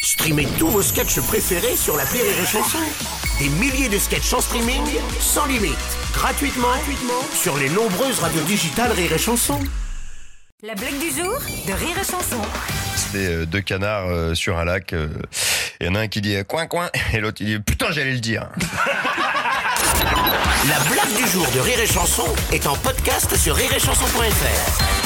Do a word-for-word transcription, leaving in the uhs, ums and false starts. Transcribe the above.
Streamez tous vos sketchs préférés sur l'appli Rire et Chanson. Des milliers de sketchs en streaming, sans limite, gratuitement, gratuitement sur les nombreuses radios digitales Rire et Chanson. La blague du jour de Rire et Chanson. C'est euh, deux canards euh, sur un lac. Il euh, y en a un qui dit euh, coin coin et l'autre il dit putain j'allais le dire. La blague du jour de Rire et Chanson est en podcast sur rire et chanson point f r.